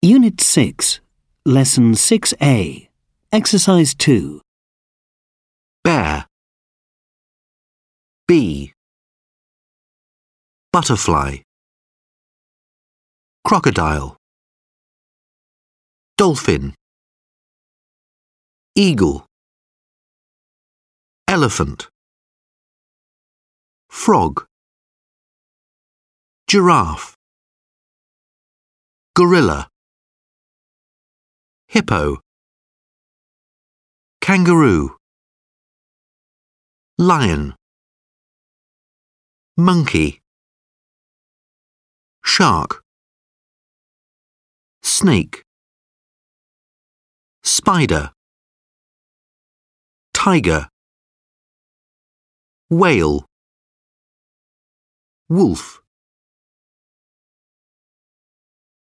Unit 6, Lesson 6A, Exercise 2. Bear. Bee. Butterfly. Crocodile. Dolphin. Eagle. Elephant. Frog. Giraffe. Gorilla. Hippo. Kangaroo. Lion. Monkey. Shark. Snake. Spider. Tiger. Whale. Wolf.